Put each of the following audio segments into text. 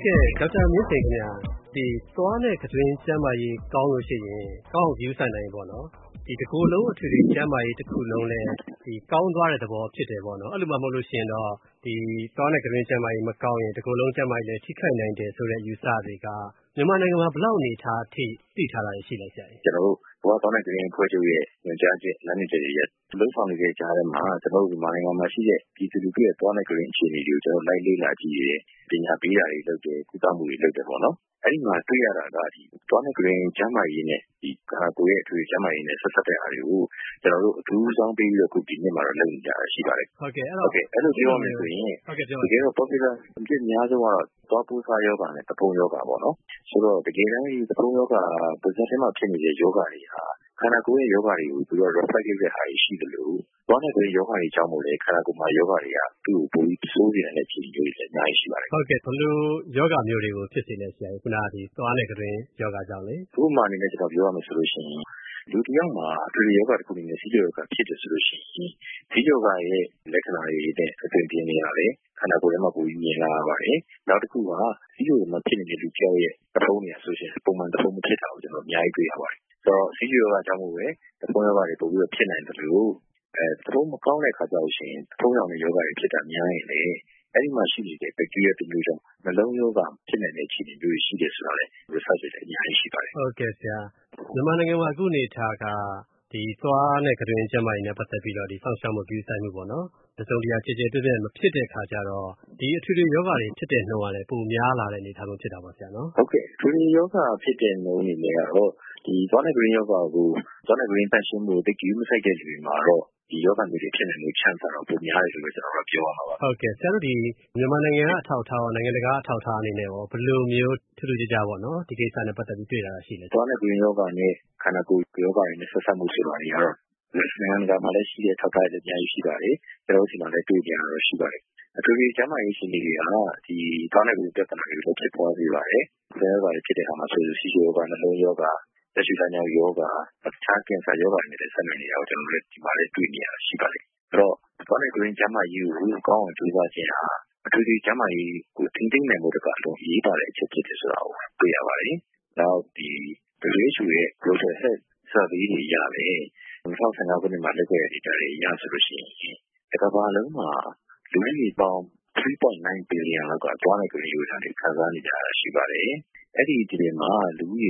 ဒေါက်တာမင်းသိန်းခင်ဗျာဒီသွားနဲ့ကတွင်ကျန်းမာရေးကောင်းလို့ရှိရင်ကောင်းအောင်ယူဆနိုင်ပေါ့နော်ဒီတစ်ခုလုံးအထွေထွေကျန်းမာရေးတစ်ခုလုံးလဲဒီကောင်းသွားတဲ့သဘောဖြစ်တယ်ပေါ့နော်အဲ့လိုမှမဟုတ်လို့ရှိရင်တော့ဒီသွားနဲ့ကတွင်ကျန်းမာရေးမကောင်းရင်တစ်ခုလုံးကျန်းမာရေးလည်းထိခိုက်နိုင်တယ်ဆိုတဲ့ယူဆတွေကမြန်မာနိုင်ငံမှာဘယ်လောက်အနေထားအထိသိထားတာရှိလဲဆရာကြီးကျွန်တော်တို့ဘောသွားနဲ့ကတွင်ဖွဲ့ချုပ်ရဲ့ညွှန်ကြားချက်လမ်းညွှန်ချက်တွေရဲ့လုံးဆောင်နေတဲ့ကြားထဲမှာကျွန်တော်တို့မြန်မာနိုင်ငံမှာရှိတဲ့ပြည်သူလူထုရဲ့သွားနဲ့ကတွင်အခြေအနေတွေကိုကျွန်တော်လိုက်လေ့လာကြည့်ရပညာပေးတာတွေလုပ်တယ်ကုသမှုတွေလုပ်တယ်ပေါ့နော်အဲ့ဒီမှာတွေ့ရတာကဒီသွားနဲ့ကတွင်ကျန်းမာရေးနဲ့ဒီခန္ဓာကိုယ်ရဲ့အထွေထွေကျန်းမာရေးနဲ့ဆက်စပ်တဲ့အားတွေကိုကျွန်တော်တို့အထူးဆောင်ပေးပြီးတော့ခုဒီနေ့မှာတော့လုပ်နေကြတာရှိပါတယ်ဟုတ်ကဲ့အဲ့လိုပြောရမယ်ဆိုရင်တကယ်တော့ popular အဖြစ်အများဆုံးကတော့သွားပိုးစားယောဂနဲ့တပုံယောဂပေါ့နော်ဆိုတော့တကယ်တမ်းဒီတပုံယောဂပါးစပ်ထဲမှာဖြစ်နေတဲ့ယောဂတွေဟာခန္ဓာကိုယ်ရဲ့ယောဂတွေကိုသူတို့ reflect လုပ်တဲ့ဟာရှိတယ်လို့သွားနဲ့ကတွင်ယောဂတွေကြောင့်မို့လေခန္ဓာကိုယ်မှာယောဂတွေကသူ့ကိုပိုပြီးဆိုးနေတဲ့အခြေအနေတွေလည်းအများကြီးရှိပါတယ်ဟုတ်ကဲ့ဘယ်လိုယောဂမျိုးတွေကိုဖြစ်စေလဲဆရာကြီးခုနကဒီသွားနဲ့ကတွင်ယောဂကြောင့်လေဥပမာအနေနဲ့ကျွန်တော်ပြောရမယ်ဆိုလို့ရှိရင်လူတစ်ယောက်မှာအထွေထွေယောဂတစ်ခုနဲ့ဆီးချိုယောဂဖြစ်တယ်ဆိုလို့ရှိရင်ဆီးချိုယောဂရဲ့လက္ခဏာတွေနဲ့အသွင်ပြင်းနေရတယ်ခန္ဓာကိုယ်ထဲမှာပိုပြီးမြင်လာရပါတယ်နောက်တစ်ခုကဆီးချိုမှာဖြစ်နေတဲ့လူကြောက်ရဲ့တဖုံးနေဆိုရှင်ပုံမှန်တဖုံးမဖြစ်တာကိုကျွန်တော်အများကြီးတွေ့ရပါတယ်ဆိုတော့ဆီးချိုယောဂကြောင့်မို့ပဲတဖုံးယောဂတွေပိုပြီးတော့ဖြစ်နိုင်တယ်လို့တဖုံးမကောင်းတဲ့ခါကျလို့ရှိရင်တဖုံးရောင်တဲ့ယောဂတွေဖြစ်တာများရင်လေအဲ့ဒီမှာရှိနေတဲ့ bacteria တစ်မျိုးကြောင့်နှလုံးရောဂါဖြစ်နိုင်တဲ့အခြေအနေမျိုးရှိတယ်ဆိုတာလည်း research တွေအများကြီးရှိပါတယ်ဟုတ်ကဲ့ဆရာမြန်မာနိုင်ငံမှာအခုအနေထားကဒီသွားနဲ့ကတွင်ကျန်းမာရေးနဲ့ပတ်သက်ပြီးတော့ဒီဆောက်ရှောက်မှုပြုဆိုင်မှုပေါ့နော်တစုံတရာခြေခြေပြည့်ပြည့်မဖြစ်တဲ့ခါကျတော့ဒီအထွေထွေယောဂတွေဖြစ်တဲ့နှုန်းကလည်းပိုများလာတဲ့အနေအထားမျိုးဖြစ်တာပေါ့ဆရာနော်ဟုတ်ကဲ့အထွေထွေယောဂဖြစ်တဲ့နှုန်းအနေနဲ့ကတော့ဒီသွားနဲ့ကတွင်ယောဂကိုသွားနဲ့ကတွင်တန်ရှင်းမှုတိတ်ကြီးမဆိုင်တဲ့လူတွေမှာတော့ဒီယောဂမျိုးတွေဖြစ်နေလို့ chance တော့ပိုများတယ်လို့ကျွန်တော်တို့ပြောရမှာပါဟုတ်ကဲ့ဆရာတို့ဒီမြန်မာနိုင်ငံကအထောက်အထားရောနိုင်ငံတကာအထောက်အထားအနေနဲ့ရောဘယ်လိုမျိုးထူးထူးခြားခြားပေါ့နော်ဒီကိစ္စနဲ့ပတ်သက်ပြီးတွေ့တာရှိလဲသွားနဲ့ကတွင်ယောဂနဲ့ခန္ဓာကိုယ်ယောဂတွေနဲ့ဆက်စပ်မှုဆိုတာတွေကတော့နိုင်ငံတကာမှာလည်းရှိတဲ့ထောက်ထားတွေအများကြီးရှိပါတယ်ကျွန်တော်တို့ဒီမှာလည်းတွေ့ကြရတော့ရှိပါတယ်အထူးသဖြင့်ကျန်းမာရေးရှင်တွေကဒီသွားနဲ့ကတွင်ပြဿနာတွေလည်းဖြစ်ပေါ်နေပါတယ်ဆဲယောဂတွေဖြစ်တဲ့အခါမှာဆိုရင်ဆီချိုယောဂနှလုံးယောဂလက်ရှိတိုင်းယောဂအခြားကင်ဆာယောဂတွေနဲ့ဆက်နွယ်နေတာကိုကျွန်တော်တို့ဒီမှာလည်းတွေ့နေရရှိပါတယ်အဲ့တော့သွားနဲ့ကတွင်ကျန်းမာရေးကိုကောင်းအောင်ကြိုးစားခြင်းဟာအထူးသဖြင့်ကျန်းမာရေးကိုထိန်းသိမ်းနိုင်ဖို့တကအလုံးရေးပါတဲ့အချက်ဖြစ်တယ်ဆိုတာကိုတွေ့ရပါတယ်နောက်ဒီ WHO ရဲ့ Global Health Survey တွေရတယ်2015ခုနှစ်မှာလုပ်ခဲ့တဲ့ data တွေရဆိုလို့ရှိရင်တစ်ကမ္ဘာလုံးမှာလူဦးရေပေါင်း 3.9 billion လောက်ကသွားနဲ့ကတွင်ယောဂတွေခံစားနေကြရရှိပါတယ်အဲ့ဒီဒီမှာလူဦးရေ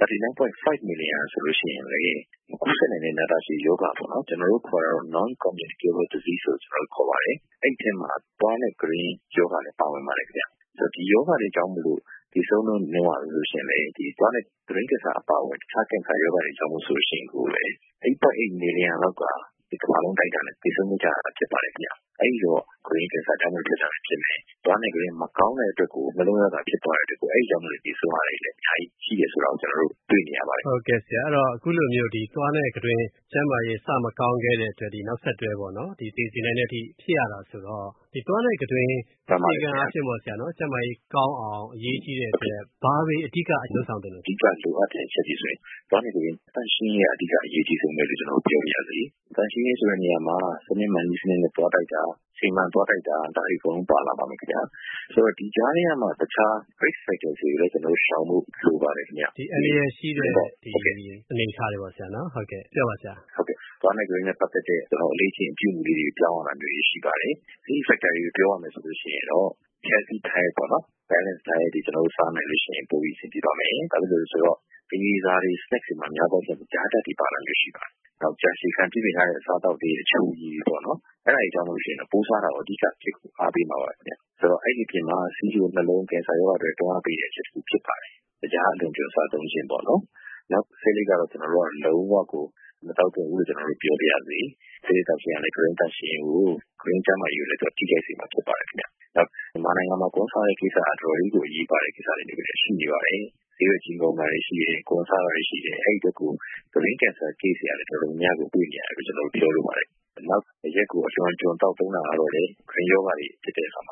39.5 million ဆိုလို့ရှိရင်လေကူးစက်နိုင်တဲ့နာတာရှည်ယောဂပေါ့နော်ကျွန်တော်တို့ခေါ်တာတော့ non communicable disease ဆိုကျွန်တော်တို့ခေါ်ပါတယ်အဲ့ဒီမှာသွားနဲ့ကတွင်ယောဂလည်းပါဝင်ပါတယ်ခင်ဗျဆိုတော့ဒီယောဂတွေကြောင့်မလို့ဒီဆုံးလုံးနေပါလို့ရှိရင်လေဒီသွားနဲ့ကတွင်ကစားအပါဝင်တခြားကင်ဆာယောဂတွေကြောင့်မို့ဆိုရှင်ကိုလေ 8.8 million လောက်ကဒီကမ္ဘာလုံးတိုက်တာနဲ့ဒီဆုံးကြတာဖြစ်ပါတယ်ခင်ဗျအဲ့ဒီတော့ကတွင်ကစားကြောင့်မို့ဖြစ်တာဖြစ်မယ်သွားနဲ့ကတွင်မကောင်းတဲ့အတွက်ကိုနှလုံးယောဂဖြစ်သွားတဲ့အတွက်ကိုအဲ့ဒီကြောင့်မို့ဒီဆုံးရတယ်လေအများကြီးရှိတယ်ဆိုတော့ကျွန်တော်တို့တွေ့နေရပါတယ်ဟုတ်ကဲ့ဆရာအဲ့တော့အခုလိုမျိုးဒီသွားနဲ့ကတွင်ကျန်းမာရေးစမကောင်းခဲ့တဲ့အတွက်ဒီနောက်ဆက်တွဲပေါ့နော်ဒီသိစီနိုင်တဲ့အထိဖြစ်ရတာဆိုတော့ဒီသွားနဲ့ကတွင်ဒီကံအဖြစ်ပေါ့ဆရာနော်ကျန်းမာရေးကောင်းအောင်အရေးကြီးတဲ့အတွက်ဘာတွေအဓိကအကျိုးဆောင်တယ်လို့အဓိကလိုအပ်တဲ့အချက်ကြီးဆိုရင်သွားနဲ့ကတွင်တန်ရှင်းရဲ့အဓိကအရေးကြီးဆုံးပဲလို့ကျွန်တော်ပြောပြရစီတန်ရှင်းရေးဆိုတဲ့နေရာမှာစနစ်မှန်စနစ်နဲ့သွားတိုက်တာချိန်မှန်သွားတိုက်တာဒါတွေအကုန်ပါလာပါမယ်ခင်ဗျာဆိုတော့ဒီကြားထဲမှာတခြား risk factors တွေလည်းကျွန်တော်ရှောင်ဖို့လိုပါတယ်ခင်ဗျာဒီအနေရရှိတဲ့ဒီအနေထားတွေပေါ့ဆရာနော်ဟုတ်ကဲ့ပြောပါဆရာဟုတ်ကဲ့သွားနဲ့ကတွင်နဲ့ပတ်သက်တဲ့ကျွန်တော်အလေးချိန်အပြုအမူလေးတွေပြောင်းရတာမျိုးရှိပါတယ်ဒီ factor တွေပြောရမယ်ဆိုလို့ရှိရင်တော့ healthy diet ပေါ့နော် balance diet တွေကျွန်တော်စားနိုင်လို့ရှိရင်ပိုပြီးအဆင်ပြေပါမယ်ဒါလို့ဆိုတော့ဒီစားတွေ snacks တွေမှာများသောအားဖြင့်ကြားတတ်တွေပါလာလို့ရှိပါတယ်နောက်ကြာရှည်ခံပြည်ထားတဲ့အစားအသောက်တွေအချို့ကြီးပေါ့နော်အဲ့ဒါတွေကြောင့်လို့ရှိရင်ပိုးစားတာကိုအဓိကဖြစ်ကိုအားပေးမှာပါခင်ဗျဆိုတော့အဲ့ဒီပြင်မှာဆီးချိုနှလုံးကင်ဆာရောဂါတွေတွန်းအားပေးတဲ့အချက်တစ်ခုဖြစ်ပါတယ်တရားအလုံးကျစားသုံးခြင်းပေါ့နော်နောက်ဆေးလေးကတော့ကျွန်တော်တို့ကလုံးဝကိုမတောက်တဲ့ဘူးလို့ကျွန်တော်တို့ပြောပြရစီဆေးတောက်ခြင်းကလည်း green တန်ရှင်ကို green ကျန်းမာရေးလည်းတော့ထိခိုက်စေမှာဖြစ်ပါတယ်ခင်ဗျနောက်မြန်မာနိုင်ငံမှာကွန်ဆာရဲ့ကိစ္စအတော်လေးကိုအရေးပါတဲ့ကိစ္စတွေလည်းရှိနေပါတယ်ဆေးရွက်ကြီးကုန်တာတွေရှိတယ်ကွန်ဆာတွေရှိတယ်အဲ့ဒီတော့ကို green cancer case ရတယ်တော်တော်များကိုတွေ့နေရတယ်ကျွန်တော်တို့ပြောလို့ပါတယ်နောက်ရက်ကိုအကျွမ်းတောက်သုံးတာကတော့လေ green ယောဂတွေဖြစ်တဲ့အခါမှာအ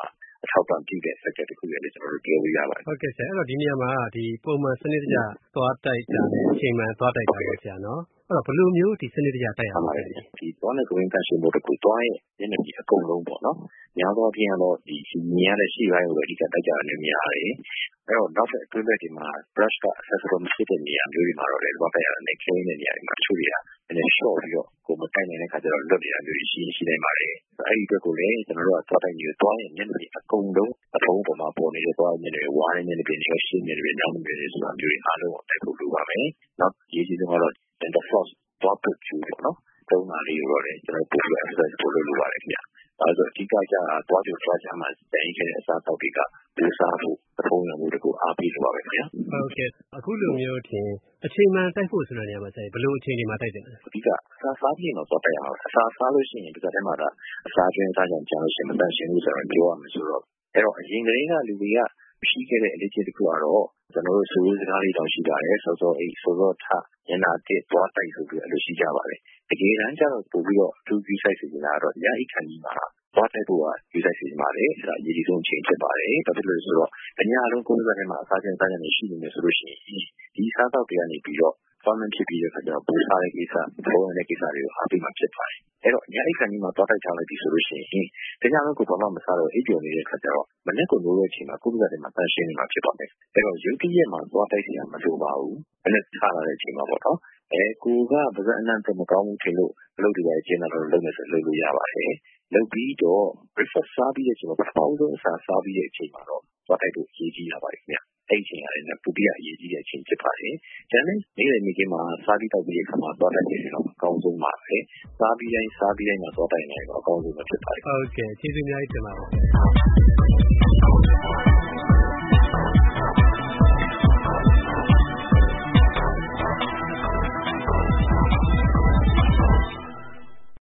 ထောက်ပံ့ပြုတဲ့ sector တစ်ခုပဲလို့ကျွန်တော်တို့ပြောလို့ရပါတယ်ဟုတ်ကဲ့ဆရာအဲ့တော့ဒီနေရာမှာဒီပုံမှန်စနစ်တကျသွားတိုက်တာနဲ့အချိန်မှန်သွားတိုက်တာပဲဆရာနော်အဲ့တော့ဘယ်လိုမျိုးဒီစနစ်တကျတိုက်ရမှာလဲဒီသွားနဲ့ကိုယ်တန်ရှင်းဖို့တကူသွားရဲ့မျက်နှာကြီးအကုန်လုံးပေါ့နော်များသောအားဖြင့်တော့ဒီမြင်ရတဲ့ရှေ့ပိုင်းကိုပဲအဓိကတိုက်ကြတယ်များတယ်အဲ့တော့နောက်ဆက်အတွင်းဘက်ဒီမှာ brush က accessible မရှိတဲ့နေရာမျိုးတွေမှာတော့လည်းသွားတိုက်ရတဲ့ခဲတဲ့နေရာတွေမှာချိုးရနည်း short ပြီးတော့ကိုယ်မတိုက်နိုင်တဲ့ခါကျတော့လွတ်နေတာမျိုးရှိနိုင်ပါတယ်အဲ့ဒီအတွက်ကိုလည်းကျွန်တော်တို့ကသွားတိုက်နေသွားရဲ့မျက်နှာကြီးအကုန်လုံးအထုံးပေါ်မှာပေါ်နေတဲ့သွားမျက်နှာတွေဝါးတဲ့မျက်နှာတွေနဲ့ရှင်းနေတယ်နောက်မျက်နှာတွေဆိုတာမျိုးတွေအားလုံးကိုတိုက်ဖို့လိုပါမယ်နောက်ရေးကြည့်ဆုံးကတော့ center force သွားပုတ်ကျူပေါ့နော်သုံးပါလေးရောလည်းကျွန်တော်ပို့ပြီး exercise ပို့လို့လိုပါတယ်ခင်ဗျအဲဆိုအဓိကကျသွားကြမှာတိုင်းခဲ့တဲ့အစားတောက်တွေကပူစားဖို့အထုံးရမှုတကူအားပေးလိုပါပဲခင်ဗျဟုတ်ကဲ့အခုလိုမျိုးတင်အချိန်မှန်တိုက်ဖို့ဆိုတဲ့နေရာမှာဘယ်လိုအချိန်တွေမှာတိုက်တယ်လဲအဓိကအစားစားပြီးတော့သွားတိုက်အောင်အစားစားလို့ရှိရင်ဒီကတည်းမှာအစားကျွင်းစားကြံကြားလို့ရှိရင်မတန်ရှင်းဘူးဆိုတော့ပြောရမယ်ဆိုတော့အဲ့တော့အရင်ကတည်းကလူတွေကရှိခဲ့တဲ့အလေးချင်းတစ်ခုကတော့ကျွန်တော်တို့ဆိုလိုစကားလေးတောင်ရှိပါတယ်စောစောအိတ်စောစောထညနာတစ်သွားတိုက်ဆိုပြီးအဲ့လိုရှိကြပါတယ်တကယ်တမ်းကျတော့ပို့ပြီးတော့သူကြီးဆိုင်စီနေတာတော့ညအိတ်ခံကြီးမှာသွားတိုက်ဖို့ကယူဆိုင်စီမှာလေအဲ့ဒါအရေးကြီးဆုံးအချိန်ဖြစ်ပါတယ်ဘာဖြစ်လို့လဲဆိုတော့အညာလုံးကိုယ်စားထဲမှာအစားချင်းစားကြံနေရှိနေမယ်ဆိုလို့ရှိရင်ဒီစားတော့တွေကနေပြီးတော့farming ဖြစ်ပြီးတဲ့အခါကျတော့ပူစားတဲ့ကိစ္စပုံရတဲ့ကိစ္စတွေကိုအားပေးမှဖြစ်ပါတယ်အဲ့တော့ညအိတ်ခံကြီးမှာသွားတိုက်ချလိုက်ပြီဆိုလို့ရှိရင်တခြားလုံးကိုဘာမှမစားတော့အိပ်ပျော်နေတဲ့အခါကျတော့မနေ့ကနိုးတဲ့အချိန်မှာကိုယ်စားထဲမှာတန်ရှင်းနေမှာဖြစ်ပါမယ်အဲ့တော့ရုပ်တရက်မှာသွားတိုက်ရမှာမလိုပါဘူးမနေ့ထားလာတဲ့အချိန်မှာပေါ့နော်ကိုကပါဇက်အနံ့တော့မကောင်းဘူးထင်လို့အလုပ်တွေပဲကျင်းတော့လုပ်နေဆိုလုပ်လို့ရပါတယ်လုပ်ပြီးတော့ breakfast စားပြီးတဲ့အချိန်မှာပထမဆုံးအစားစားပြီးတဲ့အချိန်မှာတော့သွားတိုက်ဖို့ရေးကြည့်ရပါတယ်ခင်ဗျအဲ့ဒီအချိန်ကလည်းဒုတိယအရေးကြီးတဲ့အချိန်ဖြစ်ပါတယ်။ဒါနဲ့နေ့လည်နေ့ကမှစားပြီးတောက်ပြီးအခါမှာသွားတိုက်နေတယ်တော့အကောင်းဆုံးပါပဲ။စားပြီးတိုင်းမှာသွားတိုက်နေတော့အကောင်းဆုံးပဲဖြစ်ပါတယ်။ဟုတ်ကဲ့ကျေးဇူးအများကြီးတင်ပါတယ်